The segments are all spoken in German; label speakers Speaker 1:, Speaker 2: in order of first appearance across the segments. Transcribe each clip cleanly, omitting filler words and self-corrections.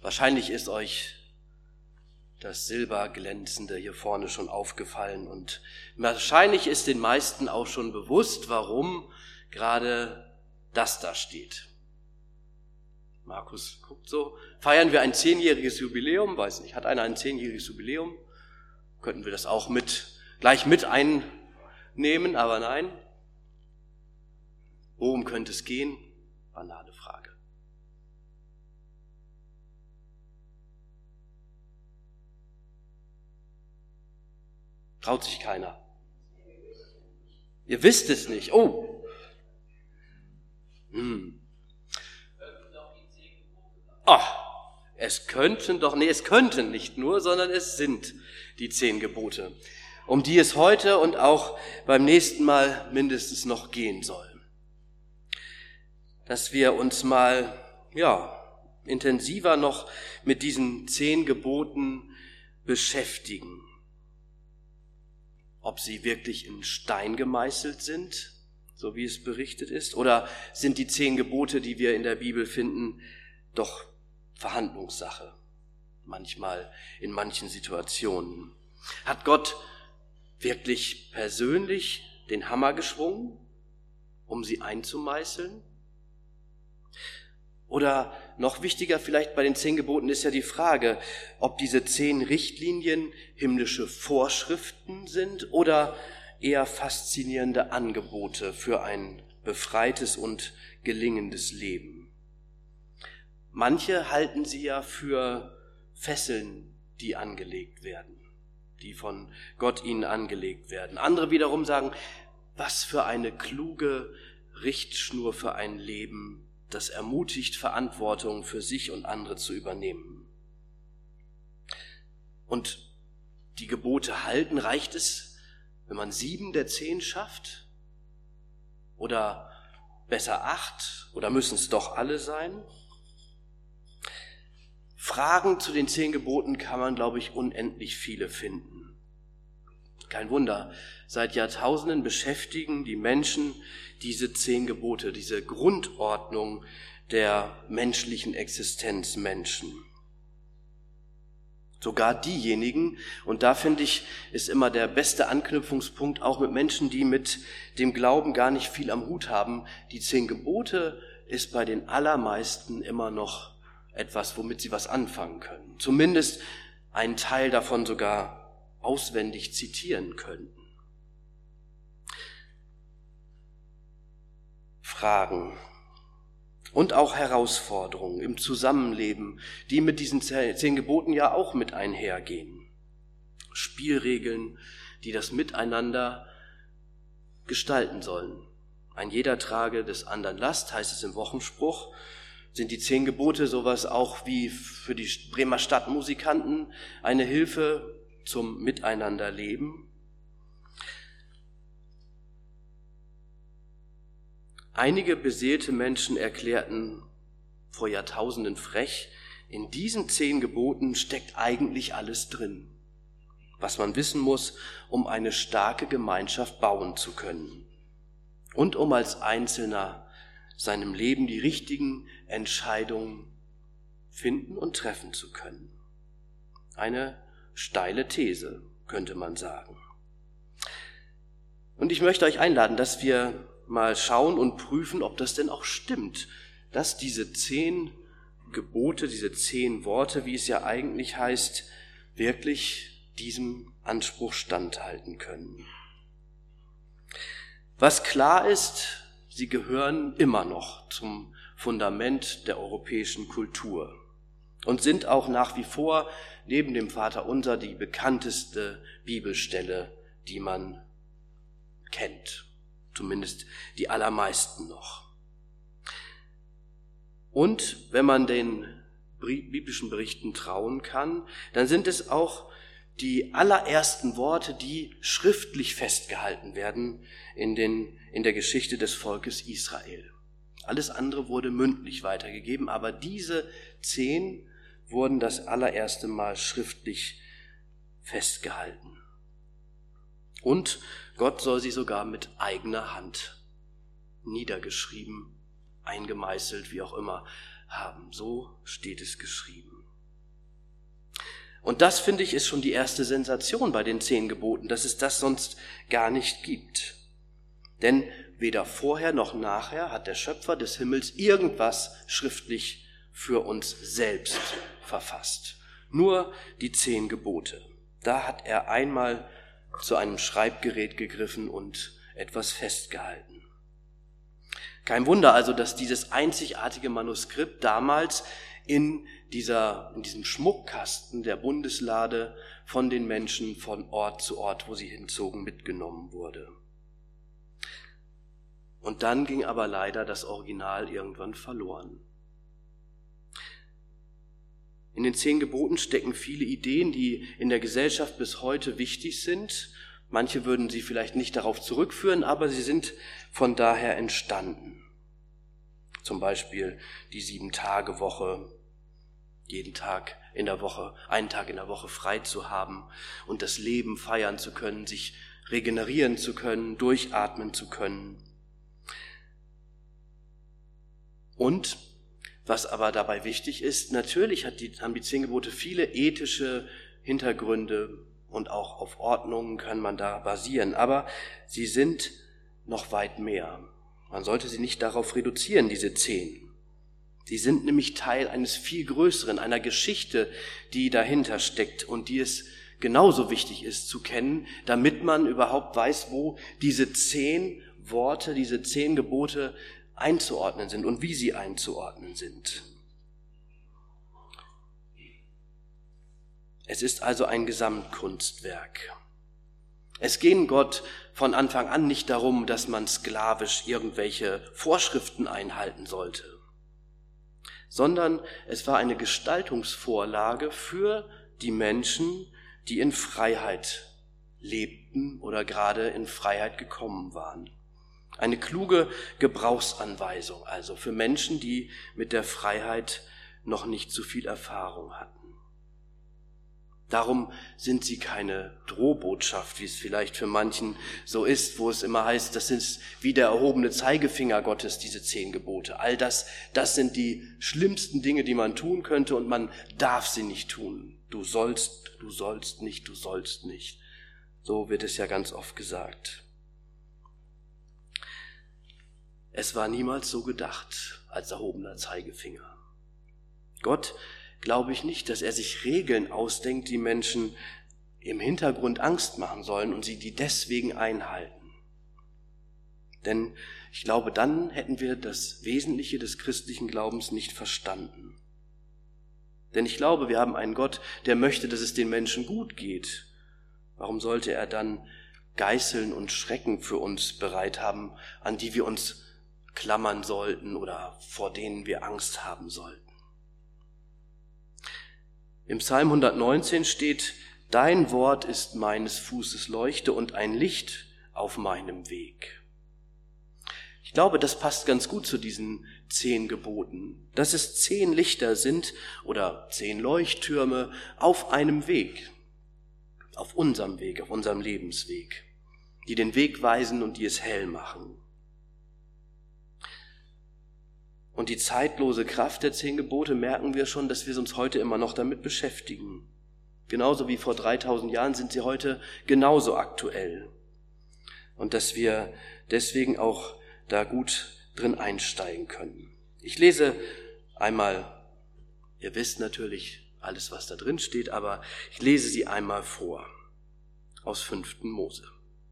Speaker 1: Wahrscheinlich ist euch das Silberglänzende hier vorne schon aufgefallen und wahrscheinlich ist den meisten auch schon bewusst, warum gerade das da steht. Markus guckt so. Feiern wir ein 10-jähriges Jubiläum? Weiß nicht, hat einer ein 10-jähriges Jubiläum? Könnten wir das auch gleich mit einnehmen, aber nein. Worum könnte es gehen? Banale Frage. Traut sich keiner. Ihr wisst es nicht. Oh. Es könnten nicht nur, sondern es sind die 10 Gebote, um die es heute und auch beim nächsten Mal mindestens noch gehen soll. Dass wir uns mal, intensiver noch mit diesen 10 Geboten beschäftigen. Ob sie wirklich in Stein gemeißelt sind, so wie es berichtet ist, oder sind die 10 Gebote, die wir in der Bibel finden, doch Verhandlungssache, manchmal in manchen Situationen. Hat Gott wirklich persönlich den Hammer geschwungen, um sie einzumeißeln? Oder noch wichtiger vielleicht bei den 10 Geboten ist ja die Frage, ob diese 10 Richtlinien himmlische Vorschriften sind oder eher faszinierende Angebote für ein befreites und gelingendes Leben. Manche halten sie ja für Fesseln, die angelegt werden, die von Gott ihnen angelegt werden. Andere wiederum sagen, was für eine kluge Richtschnur für ein Leben, das ermutigt, Verantwortung für sich und andere zu übernehmen. Und die Gebote halten, reicht es, wenn man 7 der 10 schafft? Oder besser 8? Oder müssen es doch alle sein? Fragen zu den 10 Geboten kann man, glaube ich, unendlich viele finden. Kein Wunder, seit Jahrtausenden beschäftigen die Menschen diese 10 Gebote, diese Grundordnung der menschlichen Existenz Menschen. Sogar diejenigen, und da finde ich, ist immer der beste Anknüpfungspunkt, auch mit Menschen, die mit dem Glauben gar nicht viel am Hut haben, die 10 Gebote ist bei den allermeisten immer noch etwas, womit sie was anfangen können. Zumindest einen Teil davon sogar auswendig zitieren könnten. Fragen und auch Herausforderungen im Zusammenleben, die mit diesen 10 Geboten ja auch mit einhergehen. Spielregeln, die das Miteinander gestalten sollen. Ein jeder trage des anderen Last, heißt es im Wochenspruch. Sind die 10 Gebote sowas auch wie für die Bremer Stadtmusikanten eine Hilfe zum Miteinanderleben? Einige beseelte Menschen erklärten vor Jahrtausenden frech, in diesen 10 Geboten steckt eigentlich alles drin, was man wissen muss, um eine starke Gemeinschaft bauen zu können und um als Einzelner seinem Leben die richtigen Entscheidungen finden und treffen zu können. Eine steile These, könnte man sagen. Und ich möchte euch einladen, dass wir mal schauen und prüfen, ob das denn auch stimmt, dass diese 10 Gebote, diese 10 Worte, wie es ja eigentlich heißt, wirklich diesem Anspruch standhalten können. Was klar ist, sie gehören immer noch zum Fundament der europäischen Kultur und sind auch nach wie vor neben dem Vaterunser die bekannteste Bibelstelle, die man kennt. Zumindest die allermeisten noch. Und wenn man den biblischen Berichten trauen kann, dann sind es auch die allerersten Worte, die schriftlich festgehalten werden in der Geschichte des Volkes Israel. Alles andere wurde mündlich weitergegeben, aber diese 10 wurden das allererste Mal schriftlich festgehalten. Und Gott soll sie sogar mit eigener Hand niedergeschrieben, eingemeißelt, wie auch immer, haben. So steht es geschrieben. Und das, finde ich, ist schon die erste Sensation bei den 10 Geboten, dass es das sonst gar nicht gibt. Denn weder vorher noch nachher hat der Schöpfer des Himmels irgendwas schriftlich für uns selbst verfasst. Nur die 10 Gebote. Da hat er einmal zu einem Schreibgerät gegriffen und etwas festgehalten. Kein Wunder also, dass dieses einzigartige Manuskript damals in diesem Schmuckkasten der Bundeslade von den Menschen von Ort zu Ort, wo sie hinzogen, mitgenommen wurde. Und dann ging aber leider das Original irgendwann verloren. In den 10 Geboten stecken viele Ideen, die in der Gesellschaft bis heute wichtig sind. Manche würden sie vielleicht nicht darauf zurückführen, aber sie sind von daher entstanden. Zum Beispiel die 7-Tage-Woche, jeden Tag in der Woche, einen Tag in der Woche frei zu haben und das Leben feiern zu können, sich regenerieren zu können, durchatmen zu können. Und was aber dabei wichtig ist, natürlich haben die 10 Gebote viele ethische Hintergründe und auch auf Ordnungen kann man da basieren, aber sie sind noch weit mehr. Man sollte sie nicht darauf reduzieren, diese 10. Sie sind nämlich Teil eines viel Größeren, einer Geschichte, die dahinter steckt und die es genauso wichtig ist zu kennen, damit man überhaupt weiß, wo diese 10 Worte, diese 10 Gebote einzuordnen sind und wie sie einzuordnen sind. Es ist also ein Gesamtkunstwerk. Es ging Gott von Anfang an nicht darum, dass man sklavisch irgendwelche Vorschriften einhalten sollte, sondern es war eine Gestaltungsvorlage für die Menschen, die in Freiheit lebten oder gerade in Freiheit gekommen waren. Eine kluge Gebrauchsanweisung also für Menschen, die mit der Freiheit noch nicht so viel Erfahrung hatten. Darum sind sie keine Drohbotschaft, wie es vielleicht für manchen so ist, wo es immer heißt, das ist wie der erhobene Zeigefinger Gottes, diese 10 Gebote. All das sind die schlimmsten Dinge, die man tun könnte und man darf sie nicht tun. Du sollst nicht, du sollst nicht. So wird es ja ganz oft gesagt. Es war niemals so gedacht als erhobener Zeigefinger. Gott, glaube ich nicht, dass er sich Regeln ausdenkt, die Menschen im Hintergrund Angst machen sollen und sie die deswegen einhalten. Denn ich glaube, dann hätten wir das Wesentliche des christlichen Glaubens nicht verstanden. Denn ich glaube, wir haben einen Gott, der möchte, dass es den Menschen gut geht. Warum sollte er dann Geißeln und Schrecken für uns bereit haben, an die wir uns klammern sollten oder vor denen wir Angst haben sollten? Im Psalm 119 steht, Dein Wort ist meines Fußes Leuchte und ein Licht auf meinem Weg. Ich glaube, das passt ganz gut zu diesen 10 Geboten, dass es 10 Lichter sind oder 10 Leuchttürme auf einem Weg, auf unserem Weg, auf unserem Lebensweg, die den Weg weisen und die es hell machen. Und die zeitlose Kraft der 10 Gebote merken wir schon, dass wir uns heute immer noch damit beschäftigen. Genauso wie vor 3000 Jahren sind sie heute genauso aktuell. Und dass wir deswegen auch da gut drin einsteigen können. Ich lese einmal, ihr wisst natürlich alles, was da drin steht, aber ich lese sie einmal vor, aus 5. Mose.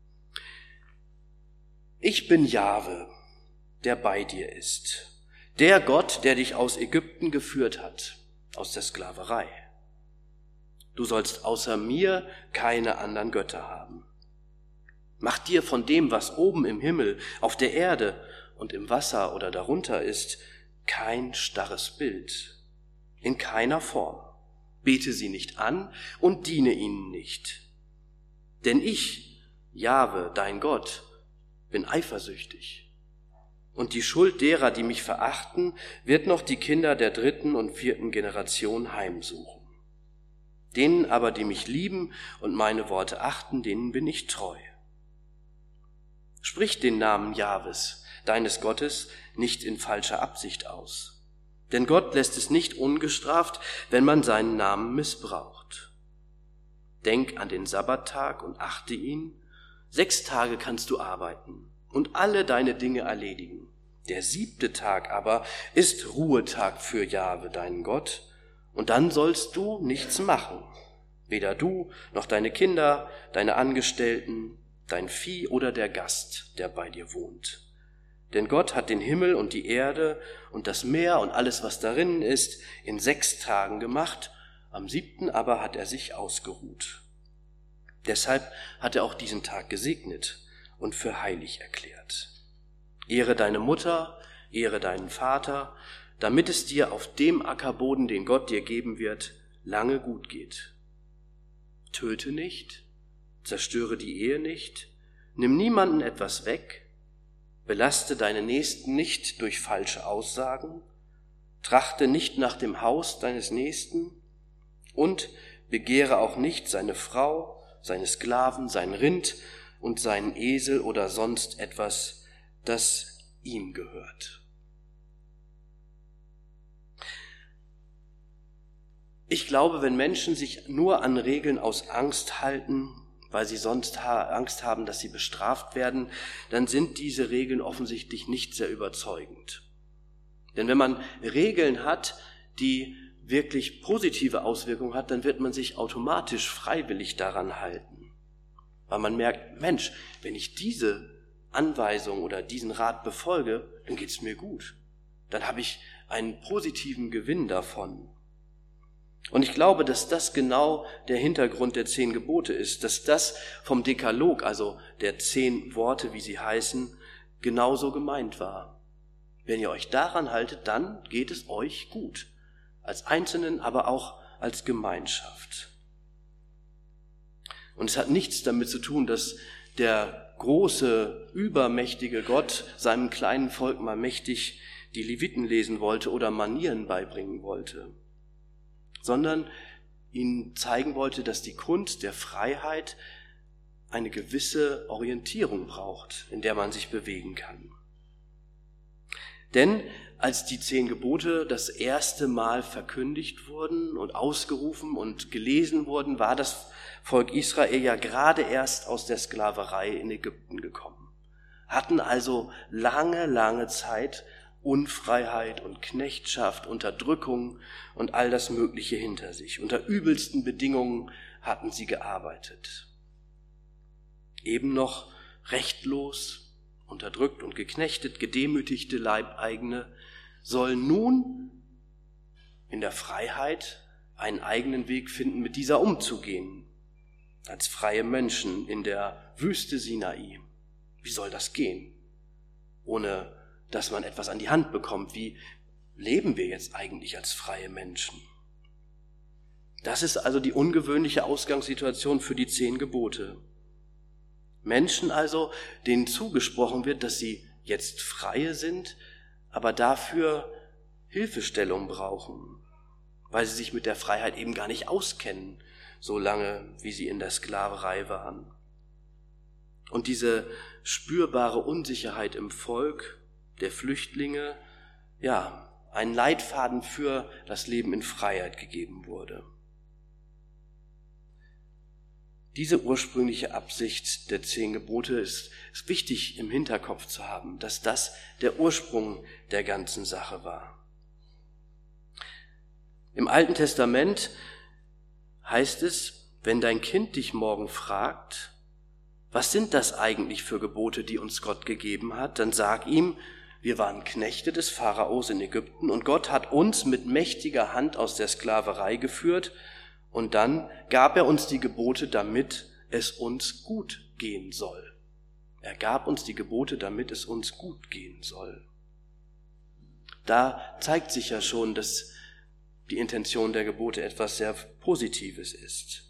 Speaker 1: Ich bin Jahwe, der bei dir ist. Der Gott, der dich aus Ägypten geführt hat, aus der Sklaverei. Du sollst außer mir keine anderen Götter haben. Mach dir von dem, was oben im Himmel, auf der Erde und im Wasser oder darunter ist, kein starres Bild, in keiner Form. Bete sie nicht an und diene ihnen nicht. Denn ich, Jahwe, dein Gott, bin eifersüchtig. Und die Schuld derer, die mich verachten, wird noch die Kinder der 3. und 4. Generation heimsuchen. Denen aber, die mich lieben und meine Worte achten, denen bin ich treu. Sprich den Namen Jahwes, deines Gottes, nicht in falscher Absicht aus. Denn Gott lässt es nicht ungestraft, wenn man seinen Namen missbraucht. Denk an den Sabbattag und achte ihn. 6 Tage kannst du arbeiten und alle deine Dinge erledigen. Der 7. Tag aber ist Ruhetag für Jahwe, deinen Gott, und dann sollst du nichts machen. Weder du noch deine Kinder, deine Angestellten, dein Vieh oder der Gast, der bei dir wohnt. Denn Gott hat den Himmel und die Erde und das Meer und alles, was darin ist, in 6 Tagen gemacht, am 7. aber hat er sich ausgeruht. Deshalb hat er auch diesen Tag gesegnet und für heilig erklärt. Ehre deine Mutter, ehre deinen Vater, damit es dir auf dem Ackerboden, den Gott dir geben wird, lange gut geht. Töte nicht, zerstöre die Ehe nicht, nimm niemanden etwas weg, belaste deine Nächsten nicht durch falsche Aussagen, trachte nicht nach dem Haus deines Nächsten und begehre auch nicht seine Frau, seine Sklaven, sein Rind und seinen Esel oder sonst etwas, das ihm gehört. Ich glaube, wenn Menschen sich nur an Regeln aus Angst halten, weil sie sonst Angst haben, dass sie bestraft werden, dann sind diese Regeln offensichtlich nicht sehr überzeugend. Denn wenn man Regeln hat, die wirklich positive Auswirkungen hat, dann wird man sich automatisch freiwillig daran halten. Weil man merkt, Mensch, wenn ich diese Anweisung oder diesen Rat befolge, dann geht's mir gut. Dann habe ich einen positiven Gewinn davon. Und ich glaube, dass das genau der Hintergrund der 10 Gebote ist, dass das vom Dekalog, also der 10 Worte, wie sie heißen, genauso gemeint war. Wenn ihr euch daran haltet, dann geht es euch gut. Als Einzelnen, aber auch als Gemeinschaft. Und es hat nichts damit zu tun, dass der große, übermächtige Gott seinem kleinen Volk mal mächtig die Leviten lesen wollte oder Manieren beibringen wollte, sondern ihnen zeigen wollte, dass die Kunst der Freiheit eine gewisse Orientierung braucht, in der man sich bewegen kann. Denn als die 10 Gebote das erste Mal verkündigt wurden und ausgerufen und gelesen wurden, war das Volk Israel ja gerade erst aus der Sklaverei in Ägypten gekommen. Hatten also lange Zeit Unfreiheit und Knechtschaft, Unterdrückung und all das Mögliche hinter sich. Unter übelsten Bedingungen hatten sie gearbeitet. Eben noch rechtlos, unterdrückt und geknechtet, gedemütigte Leibeigene sollen nun in der Freiheit einen eigenen Weg finden, mit dieser umzugehen. Als freie Menschen in der Wüste Sinai. Wie soll das gehen? Ohne dass man etwas an die Hand bekommt. Wie leben wir jetzt eigentlich als freie Menschen? Das ist also die ungewöhnliche Ausgangssituation für die 10 Gebote. Menschen also, denen zugesprochen wird, dass sie jetzt Freie sind, aber dafür Hilfestellung brauchen, weil sie sich mit der Freiheit eben gar nicht auskennen, so lange wie sie in der Sklaverei waren. Und diese spürbare Unsicherheit im Volk der Flüchtlinge, ja, ein Leitfaden für das Leben in Freiheit gegeben wurde. Diese ursprüngliche Absicht der 10 Gebote ist wichtig im Hinterkopf zu haben, dass das der Ursprung der ganzen Sache war. Im Alten Testament heißt es, wenn dein Kind dich morgen fragt, was sind das eigentlich für Gebote, die uns Gott gegeben hat, dann sag ihm, wir waren Knechte des Pharaos in Ägypten und Gott hat uns mit mächtiger Hand aus der Sklaverei geführt und dann gab er uns die Gebote, damit es uns gut gehen soll. Er gab uns die Gebote, damit es uns gut gehen soll. Da zeigt sich ja schon, dass die Intention der Gebote etwas sehr Positives ist.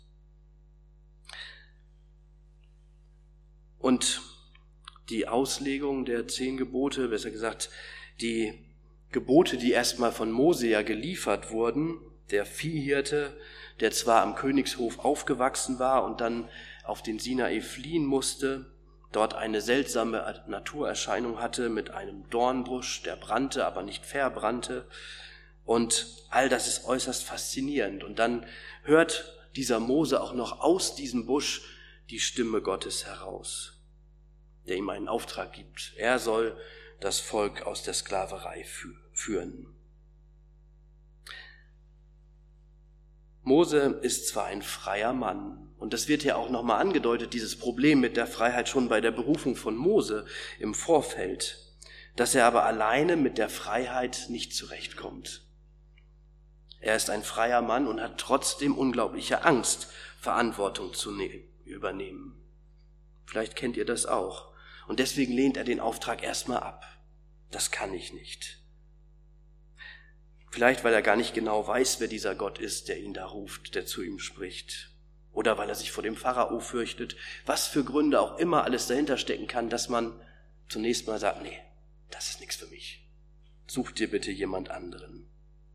Speaker 1: Und die Auslegung der 10 Gebote, besser gesagt, die Gebote, die erstmal von Mose ja geliefert wurden, der Viehhirte, der zwar am Königshof aufgewachsen war und dann auf den Sinai fliehen musste, dort eine seltsame Naturerscheinung hatte mit einem Dornbusch, der brannte, aber nicht verbrannte. Und all das ist äußerst faszinierend. Und dann hört dieser Mose auch noch aus diesem Busch die Stimme Gottes heraus, der ihm einen Auftrag gibt. Er soll das Volk aus der Sklaverei führen. Mose ist zwar ein freier Mann, und das wird ja auch nochmal angedeutet, dieses Problem mit der Freiheit schon bei der Berufung von Mose im Vorfeld, dass er aber alleine mit der Freiheit nicht zurechtkommt. Er ist ein freier Mann und hat trotzdem unglaubliche Angst, Verantwortung zu übernehmen. Vielleicht kennt ihr das auch. Und deswegen lehnt er den Auftrag erstmal ab. Das kann ich nicht. Vielleicht, weil er gar nicht genau weiß, wer dieser Gott ist, der ihn da ruft, der zu ihm spricht. Oder weil er sich vor dem Pharao fürchtet. Was für Gründe auch immer alles dahinter stecken kann, dass man zunächst mal sagt, nee, das ist nichts für mich. Such dir bitte jemand anderen.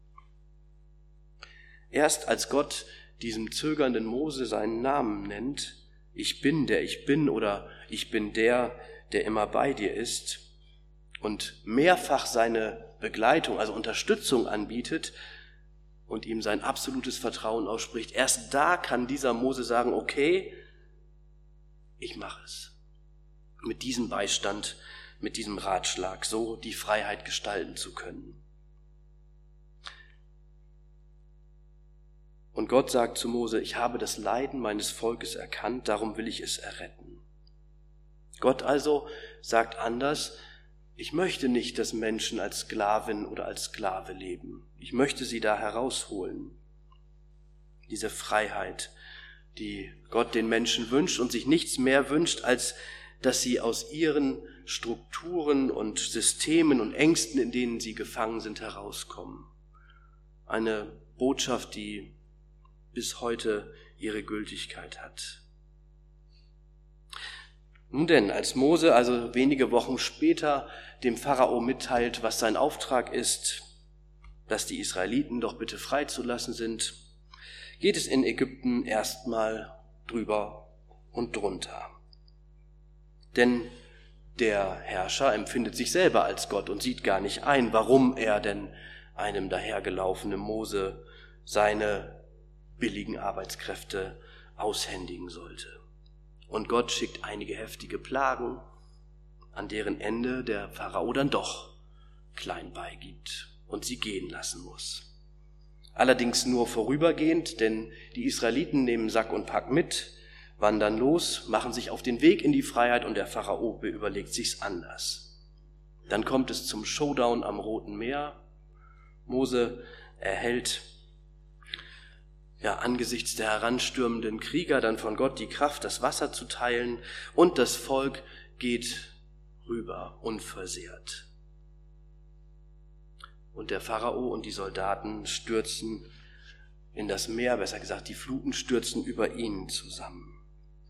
Speaker 1: Erst als Gott diesem zögernden Mose seinen Namen nennt, ich bin der ich bin oder ich bin der, der immer bei dir ist, und mehrfach seine Begleitung, also Unterstützung anbietet und ihm sein absolutes Vertrauen ausspricht, erst da kann dieser Mose sagen, okay, ich mache es. Mit diesem Beistand, mit diesem Ratschlag, so die Freiheit gestalten zu können. Und Gott sagt zu Mose, ich habe das Leiden meines Volkes erkannt, darum will ich es erretten. Gott also sagt anders, ich möchte nicht, dass Menschen als Sklavin oder als Sklave leben. Ich möchte sie da herausholen. Diese Freiheit, die Gott den Menschen wünscht und sich nichts mehr wünscht, als dass sie aus ihren Strukturen und Systemen und Ängsten, in denen sie gefangen sind, herauskommen. Eine Botschaft, die bis heute ihre Gültigkeit hat. Nun denn, als Mose also wenige Wochen später dem Pharao mitteilt, was sein Auftrag ist, dass die Israeliten doch bitte freizulassen sind, geht es in Ägypten erstmal drüber und drunter. Denn der Herrscher empfindet sich selber als Gott und sieht gar nicht ein, warum er denn einem dahergelaufenen Mose seine billigen Arbeitskräfte aushändigen sollte. Und Gott schickt einige heftige Plagen, an deren Ende der Pharao dann doch klein beigibt und sie gehen lassen muss. Allerdings nur vorübergehend, denn die Israeliten nehmen Sack und Pack mit, wandern los, machen sich auf den Weg in die Freiheit und der Pharao überlegt sich's anders. Dann kommt es zum Showdown am Roten Meer. Mose erhält angesichts der heranstürmenden Krieger dann von Gott die Kraft, das Wasser zu teilen, und das Volk geht rüber, unversehrt. Und der Pharao und die Soldaten stürzen in das Meer, besser gesagt, die Fluten stürzen über ihn zusammen.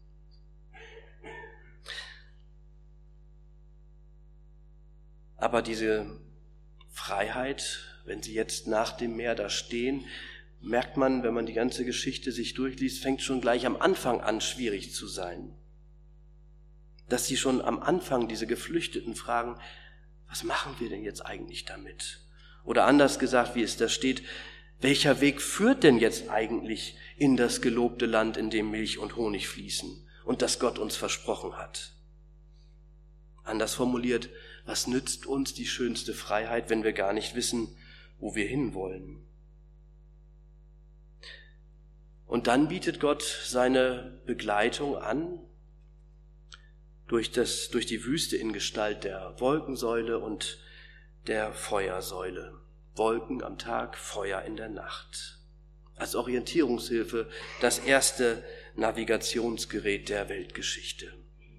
Speaker 1: Aber diese Freiheit, wenn sie jetzt nach dem Meer da stehen, merkt man, wenn man die ganze Geschichte sich durchliest, fängt schon gleich am Anfang an, schwierig zu sein. Dass sie schon am Anfang, diese Geflüchteten, fragen, was machen wir denn jetzt eigentlich damit? Oder anders gesagt, wie es da steht, welcher Weg führt denn jetzt eigentlich in das gelobte Land, in dem Milch und Honig fließen und das Gott uns versprochen hat? Anders formuliert, was nützt uns die schönste Freiheit, wenn wir gar nicht wissen, wo wir hinwollen? Und dann bietet Gott seine Begleitung an, durch die Wüste in Gestalt der Wolkensäule und der Feuersäule. Wolken am Tag, Feuer in der Nacht. Als Orientierungshilfe das erste Navigationsgerät der Weltgeschichte.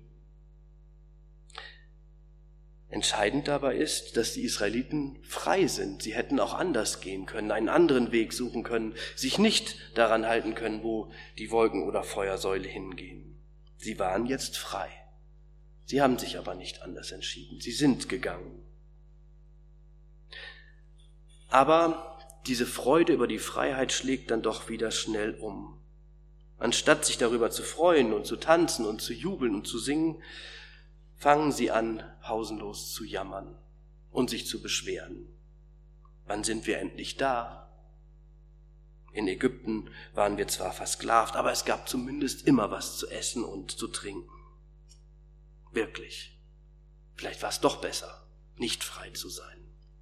Speaker 1: Entscheidend dabei ist, dass die Israeliten frei sind. Sie hätten auch anders gehen können, einen anderen Weg suchen können, sich nicht daran halten können, wo die Wolken- oder Feuersäule hingehen. Sie waren jetzt frei. Sie haben sich aber nicht anders entschieden. Sie sind gegangen. Aber diese Freude über die Freiheit schlägt dann doch wieder schnell um. Anstatt sich darüber zu freuen und zu tanzen und zu jubeln und zu singen, fangen sie an, pausenlos zu jammern und sich zu beschweren. Wann sind wir endlich da? In Ägypten waren wir zwar versklavt, aber es gab zumindest immer was zu essen und zu trinken. Wirklich. Vielleicht war es doch besser, nicht frei zu sein.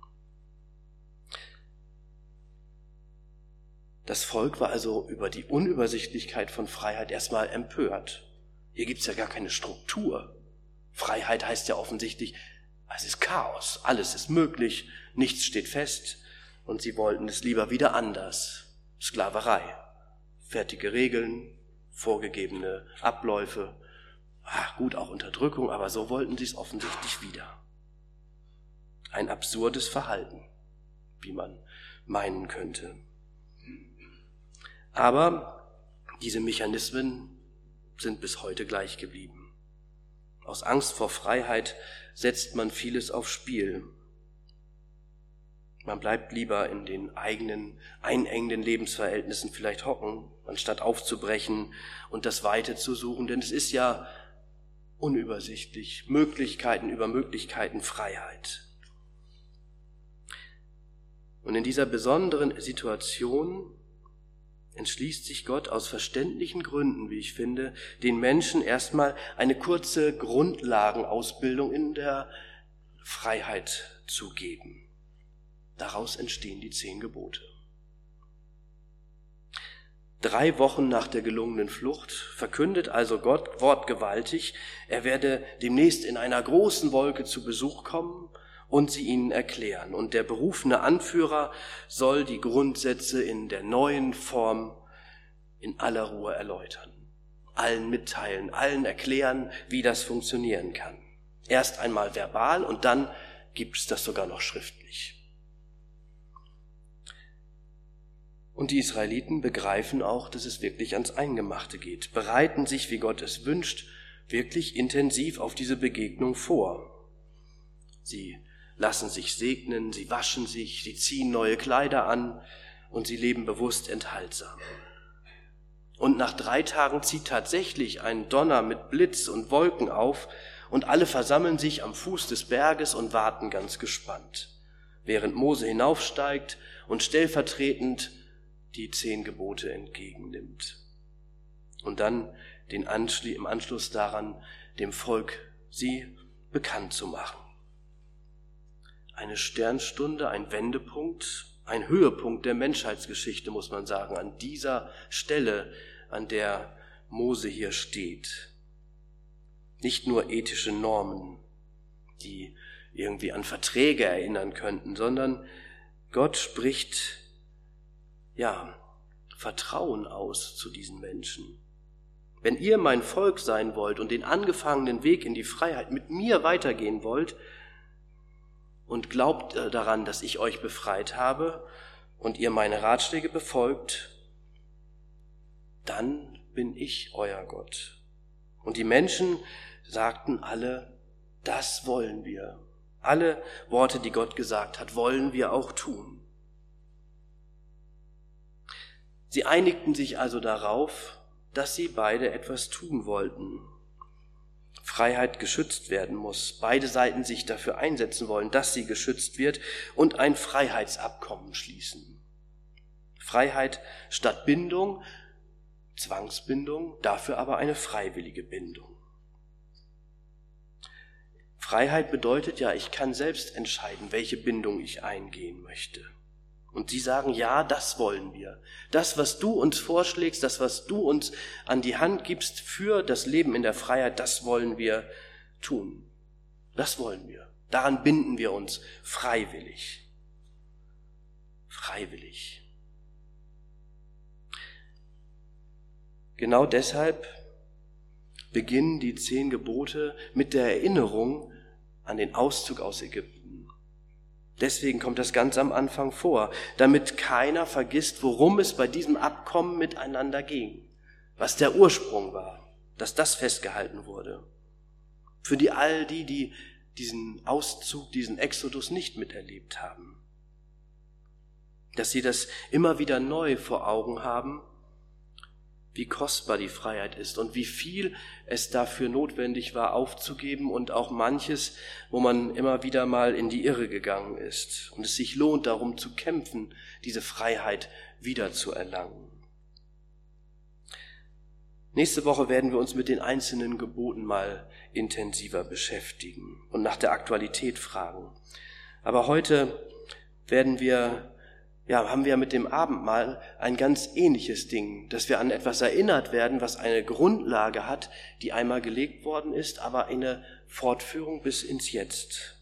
Speaker 1: Das Volk war also über die Unübersichtlichkeit von Freiheit erstmal empört. Hier gibt's ja gar keine Struktur. Freiheit heißt ja offensichtlich, es ist Chaos, alles ist möglich, nichts steht fest und sie wollten es lieber wieder anders. Sklaverei, fertige Regeln, vorgegebene Abläufe, gut auch Unterdrückung, aber so wollten sie es offensichtlich wieder. Ein absurdes Verhalten, wie man meinen könnte. Aber diese Mechanismen sind bis heute gleich geblieben. Aus Angst vor Freiheit setzt man vieles aufs Spiel. Man bleibt lieber in den eigenen, einengenden Lebensverhältnissen vielleicht hocken, anstatt aufzubrechen und das Weite zu suchen, denn es ist ja unübersichtlich, Möglichkeiten über Möglichkeiten, Freiheit. Und in dieser besonderen Situation entschließt sich Gott aus verständlichen Gründen, wie ich finde, den Menschen erstmal eine kurze Grundlagenausbildung in der Freiheit zu geben. Daraus entstehen die 10 Gebote. 3 Wochen nach der gelungenen Flucht verkündet also Gott wortgewaltig, er werde demnächst in einer großen Wolke zu Besuch kommen und sie ihnen erklären. Und der berufene Anführer soll die Grundsätze in der neuen Form in aller Ruhe erläutern, allen mitteilen, allen erklären, wie das funktionieren kann. Erst einmal verbal und dann gibt es das sogar noch schriftlich. Und die Israeliten begreifen auch, dass es wirklich ans Eingemachte geht, bereiten sich, wie Gott es wünscht, wirklich intensiv auf diese Begegnung vor. Sie lassen sich segnen, sie waschen sich, sie ziehen neue Kleider an und sie leben bewusst enthaltsam. Und nach 3 Tagen zieht tatsächlich ein Donner mit Blitz und Wolken auf und alle versammeln sich am Fuß des Berges und warten ganz gespannt, während Mose hinaufsteigt und stellvertretend die 10 Gebote entgegennimmt. Und dann im Anschluss daran dem Volk sie bekannt zu machen. Eine Sternstunde, ein Wendepunkt, ein Höhepunkt der Menschheitsgeschichte, muss man sagen, an dieser Stelle, an der Mose hier steht. Nicht nur ethische Normen, die irgendwie an Verträge erinnern könnten, sondern Gott spricht Vertrauen aus zu diesen Menschen. Wenn ihr mein Volk sein wollt und den angefangenen Weg in die Freiheit mit mir weitergehen wollt und glaubt daran, dass ich euch befreit habe und ihr meine Ratschläge befolgt, dann bin ich euer Gott. Und die Menschen sagten alle, das wollen wir. Alle Worte, die Gott gesagt hat, wollen wir auch tun. Sie einigten sich also darauf, dass sie beide etwas tun wollten. Freiheit geschützt werden muss. Beide Seiten sich dafür einsetzen wollen, dass sie geschützt wird und ein Freiheitsabkommen schließen. Freiheit statt Bindung, Zwangsbindung, dafür aber eine freiwillige Bindung. Freiheit bedeutet ja, ich kann selbst entscheiden, welche Bindung ich eingehen möchte. Und sie sagen, ja, das wollen wir. Das, was du uns vorschlägst, das, was du uns an die Hand gibst für das Leben in der Freiheit, das wollen wir tun. Das wollen wir. Daran binden wir uns freiwillig. Freiwillig. Genau deshalb beginnen die 10 Gebote mit der Erinnerung an den Auszug aus Ägypten. Deswegen kommt das ganz am Anfang vor, damit keiner vergisst, worum es bei diesem Abkommen miteinander ging, was der Ursprung war, dass das festgehalten wurde. Für all die, die diesen Auszug, diesen Exodus nicht miterlebt haben. Dass sie das immer wieder neu vor Augen haben, wie kostbar die Freiheit ist und wie viel es dafür notwendig war, aufzugeben und auch manches, wo man immer wieder mal in die Irre gegangen ist und es sich lohnt, darum zu kämpfen, diese Freiheit wiederzuerlangen. Nächste Woche werden wir uns mit den einzelnen Geboten mal intensiver beschäftigen und nach der Aktualität fragen. Aber heute haben wir mit dem Abendmahl ein ganz ähnliches Ding, dass wir an etwas erinnert werden, was eine Grundlage hat, die einmal gelegt worden ist, aber eine Fortführung bis ins Jetzt.